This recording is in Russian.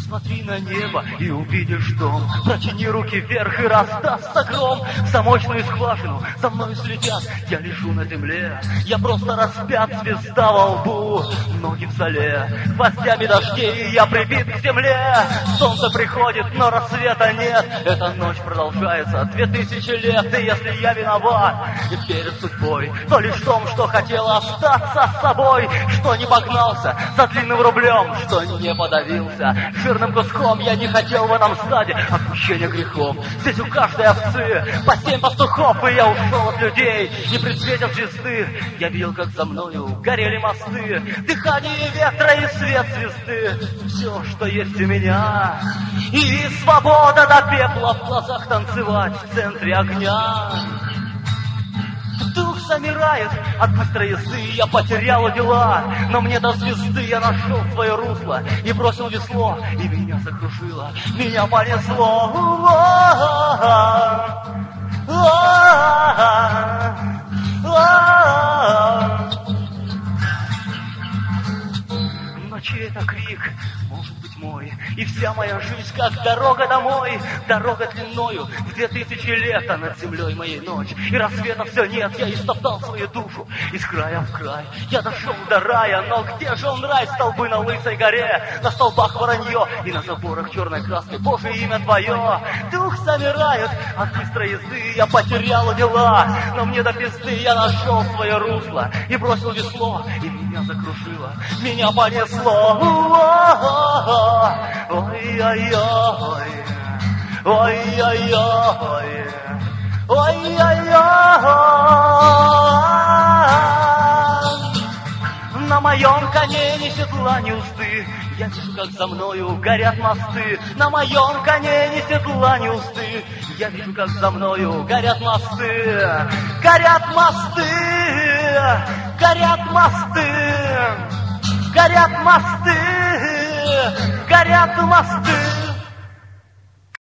Посмотри на небо и увидишь дом. Протяни руки вверх и раздастся гром. В замочную скважину за мной слетят. Я лежу на земле, я просто распят. Звезда во лбу, ноги в зале. Гвоздями дождей я прибит к земле. Солнце приходит, но рассвета нет. Эта ночь продолжается 2000 лет. И если я виноват и перед судьбой, то лишь в том, что хотел остаться с собой, что не погнался за длинным рублем, что не подавился жирным куском. Я не хотел в этом стаде отпущения грехом. Здесь у каждой овцы по 7 пастухов. И я ушел от людей, и при свете звезды я видел, как за мною горели мосты. Дыхание ветра и свет звезды, все, что есть у меня. И свобода до пепла в глазах танцевать в центре огня. Дух замирает от быстрой езды, я потерял дела, но мне до звезды я нашел свое русло и бросил весло, и меня закружило, меня понесло. Но чей-то крик может быть мой, и вся моя жизнь как дорога домой. Дорога длиною в 2000 лет, а над землей моей ночь, и рассвета все нет. Я истоптал свою душу из края в край. Я дошел до рая, но где же он рай? Столбы на лысой горе, на столбах воронье, и на заборах черной краской Божие имя твое. Дух замирает от быстрой езды, я потерял дела, но мне до пизды я нашел свое русло и бросил весло, и меня закружило, меня понесло. Ой-ой-ой, ой-ой-ой, ой-ой-ой. На моем коне ни седла, ни узды, я вижу, как за мною горят мосты. На моем коне ни седла, ни узды, я вижу, как за мною горят мосты. Горят мосты, горят мосты, горят мосты, горят мосты.